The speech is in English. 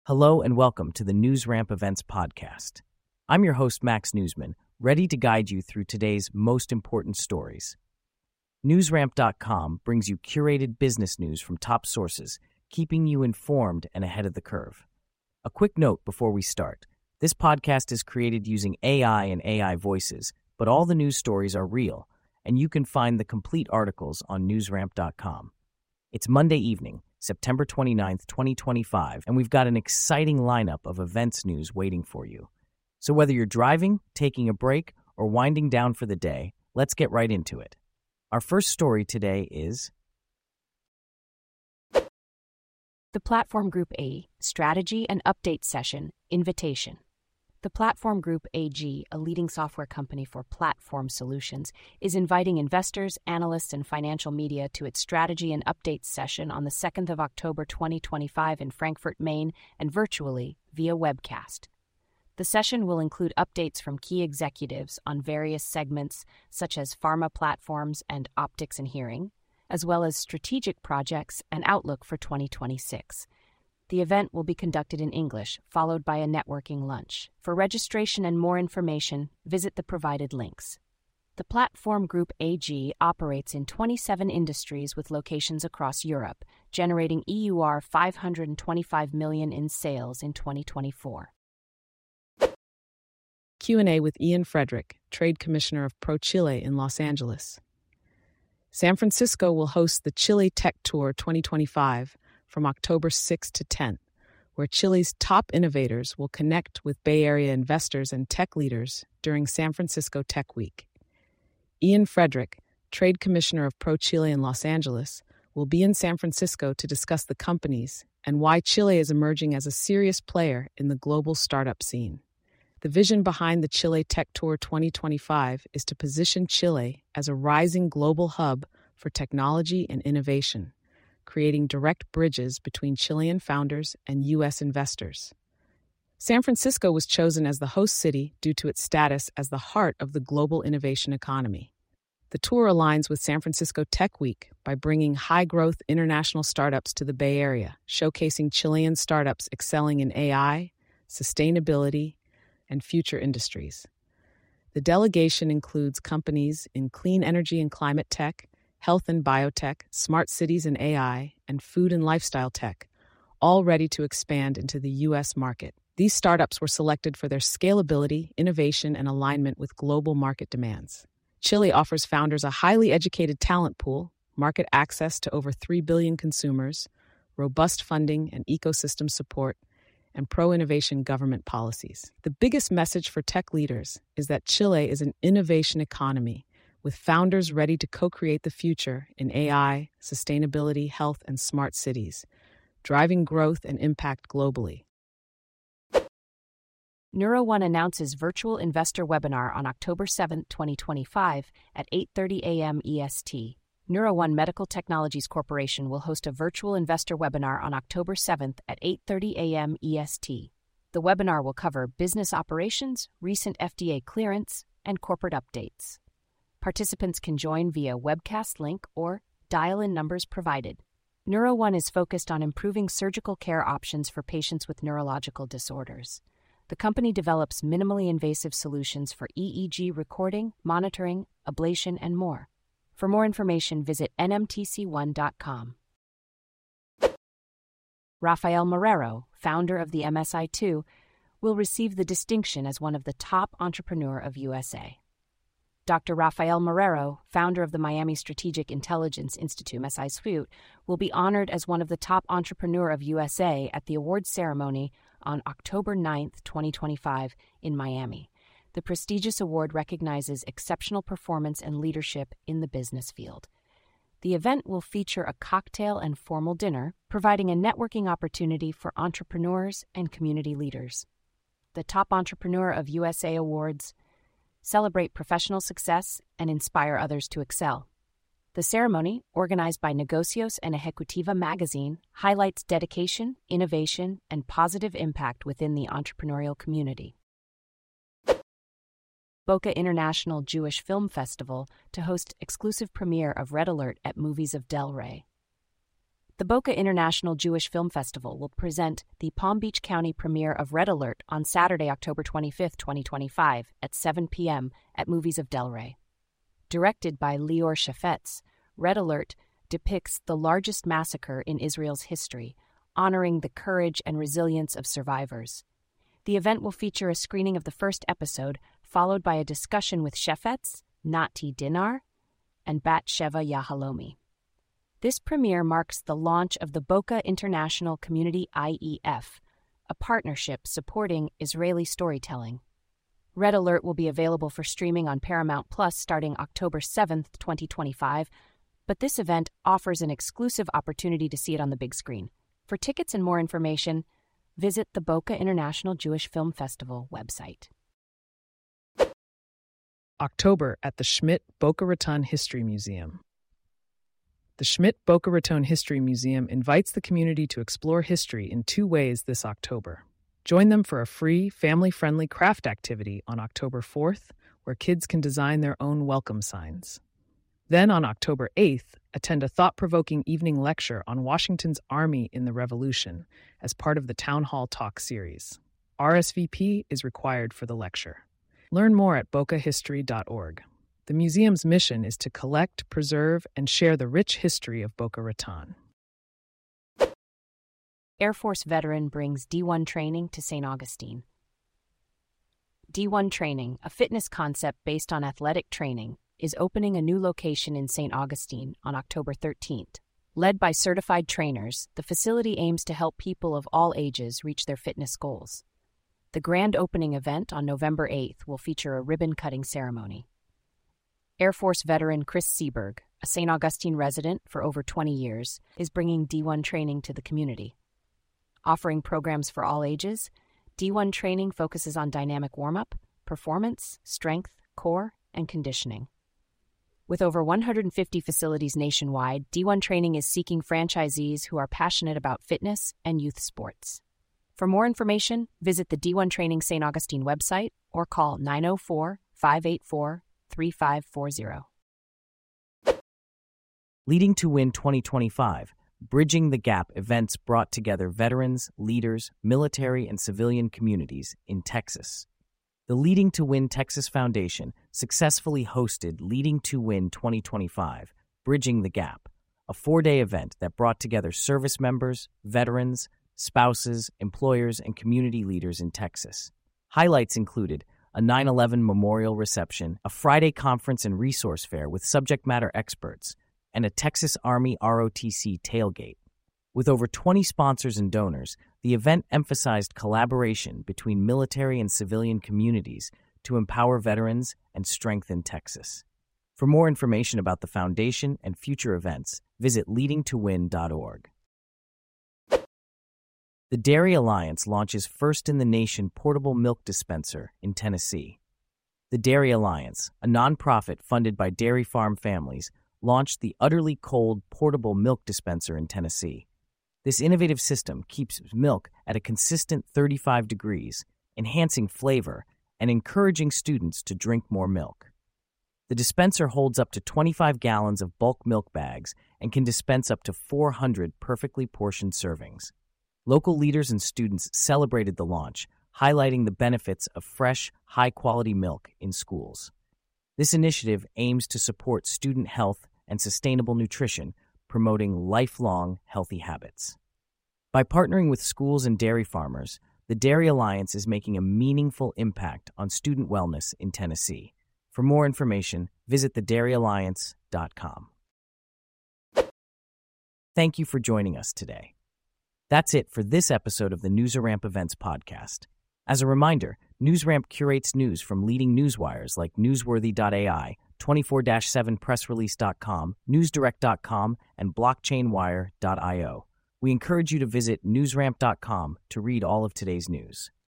Hello and welcome to the NewsRamp Events Podcast. I'm your host, Max Newsman, ready to guide you through today's most important stories. NewsRamp.com brings you curated business news from top sources, keeping you informed and ahead of the curve. A quick note before we start. This podcast is created using AI and AI voices, but all the news stories are real, and you can find the complete articles on NewsRamp.com. It's Monday evening, September 29th, 2025, and we've got an exciting lineup of events news waiting for you. So whether you're driving, taking a break, or winding down for the day, let's get right into it. Our first story today is The Platform Group A Strategy and Update Session Invitation. The Platform Group AG, a leading software company for platform solutions, is inviting investors, analysts, and financial media to its Strategy and Updates session on the 2nd of October 2025 in Frankfurt, Maine, and virtually via webcast. The session will include updates from key executives on various segments such as pharma platforms and optics and hearing, as well as strategic projects and outlook for 2026. The event will be conducted in English, followed by a networking lunch. For registration and more information, visit the provided links. The Platform Group AG operates in 27 industries with locations across Europe, generating EUR 525 million in sales in 2024. Q&A with Ian Frederick, Trade Commissioner of ProChile in Los Angeles. San Francisco will host the Chile Tech Tour 2025 from October 6 to 10, where Chile's top innovators will connect with Bay Area investors and tech leaders during San Francisco Tech Week. Ian Frederick, Trade Commissioner of ProChile in Los Angeles, will be in San Francisco to discuss the companies and why Chile is emerging as a serious player in the global startup scene. The vision behind the Chile Tech Tour 2025 is to position Chile as a rising global hub for technology and innovation, creating direct bridges between Chilean founders and U.S. investors. San Francisco was chosen as the host city due to its status as the heart of the global innovation economy. The tour aligns with San Francisco Tech Week by bringing high-growth international startups to the Bay Area, showcasing Chilean startups excelling in AI, sustainability, and future industries. The delegation includes companies in clean energy and climate tech, health and biotech, smart cities and AI, and food and lifestyle tech, all ready to expand into the U.S. market. These startups were selected for their scalability, innovation, and alignment with global market demands. Chile offers founders a highly educated talent pool, market access to over 3 billion consumers, robust funding and ecosystem support, and pro-innovation government policies. The biggest message for tech leaders is that Chile is an innovation economy with founders ready to co-create the future in AI, sustainability, health, and smart cities, driving growth and impact globally. NeuroOne announces virtual investor webinar on October 7, 2025 at 8:30 a.m. EST. NeuroOne Medical Technologies Corporation will host a virtual investor webinar on October 7th at 8:30 a.m. EST. The webinar will cover business operations, recent FDA clearance, and corporate updates. Participants can join via webcast link or dial-in numbers provided. NeuroOne is focused on improving surgical care options for patients with neurological disorders. The company develops minimally invasive solutions for EEG recording, monitoring, ablation, and more. For more information, visit nmtc1.com. Rafael Marrero, founder of the MSI2, will receive the distinction as one of the top entrepreneur of USA. Dr. Rafael Marrero, founder of the Miami Strategic Intelligence Institute, MSI2, will be honored as one of the top entrepreneur of USA at the awards ceremony on October 9, 2025, in Miami. The prestigious award recognizes exceptional performance and leadership in the business field. The event will feature a cocktail and formal dinner, providing a networking opportunity for entrepreneurs and community leaders. The Top Entrepreneur of USA Awards celebrate professional success and inspire others to excel. The ceremony, organized by Negocios and Ejecutiva magazine, highlights dedication, innovation, and positive impact within the entrepreneurial community. Boca International Jewish Film Festival to host exclusive premiere of Red Alert at Movies of Del Rey. The Boca International Jewish Film Festival will present the Palm Beach County premiere of Red Alert on Saturday, October 25, 2025, at 7 p.m. at Movies of Delray. Directed by Lior Shafetz, Red Alert depicts the largest massacre in Israel's history, honoring the courage and resilience of survivors. The event will feature a screening of the first episode, followed by a discussion with Shafetz, Nati Dinar, and Bat Sheva Yahalomi. This premiere marks the launch of the Boca International Community IEF, a partnership supporting Israeli storytelling. Red Alert will be available for streaming on Paramount Plus starting October 7, 2025, but this event offers an exclusive opportunity to see it on the big screen. For tickets and more information, visit the Boca International Jewish Film Festival website. October at the Schmidt Boca Raton History Museum. The Schmidt Boca Raton History Museum invites the community to explore history in 2 ways this October. Join them for a free, family-friendly craft activity on October 4th, where kids can design their own welcome signs. Then on October 8th, attend a thought-provoking evening lecture on Washington's Army in the Revolution as part of the Town Hall Talk series. RSVP is required for the lecture. Learn more at bocahistory.org. The museum's mission is to collect, preserve, and share the rich history of Boca Raton. Air Force veteran brings D1 training to St. Augustine. D1 Training, a fitness concept based on athletic training, is opening a new location in St. Augustine on October 13th. Led by certified trainers, the facility aims to help people of all ages reach their fitness goals. The grand opening event on November 8th will feature a ribbon-cutting ceremony. Air Force veteran Chris Seberg, a St. Augustine resident for over 20 years, is bringing D1 training to the community. Offering programs for all ages, D1 training focuses on dynamic warm-up, performance, strength, core, and conditioning. With over 150 facilities nationwide, D1 Training is seeking franchisees who are passionate about fitness and youth sports. For more information, visit the D1 Training St. Augustine website or call 904-584-3540. Leading to Win 2025, Bridging the Gap events brought together veterans, leaders, military, and civilian communities in Texas. The Leading to Win Texas Foundation successfully hosted Leading to Win 2025, Bridging the Gap, a 4-day event that brought together service members, veterans, spouses, employers, and community leaders in Texas. Highlights included a 9/11 memorial reception, a Friday conference and resource fair with subject matter experts, and a Texas Army ROTC tailgate. With over 20 sponsors and donors, the event emphasized collaboration between military and civilian communities to empower veterans and strengthen Texas. For more information about the foundation and future events, visit leadingtowin.org. The Dairy Alliance launches first-in-the-nation portable milk dispenser in Tennessee. The Dairy Alliance, a nonprofit funded by dairy farm families, launched the Utterly Cold portable milk dispenser in Tennessee. This innovative system keeps milk at a consistent 35 degrees, enhancing flavor and encouraging students to drink more milk. The dispenser holds up to 25 gallons of bulk milk bags and can dispense up to 400 perfectly portioned servings. Local leaders and students celebrated the launch, highlighting the benefits of fresh, high-quality milk in schools. This initiative aims to support student health and sustainable nutrition, promoting lifelong healthy habits. By partnering with schools and dairy farmers, the Dairy Alliance is making a meaningful impact on student wellness in Tennessee. For more information, visit thedairyalliance.com. Thank you for joining us today. That's it for this episode of the NewsRamp Events podcast. As a reminder, NewsRamp curates news from leading newswires like Newsworthy.ai, 24/7pressrelease.com, newsdirect.com, and blockchainwire.io. We encourage you to visit newsramp.com to read all of today's news.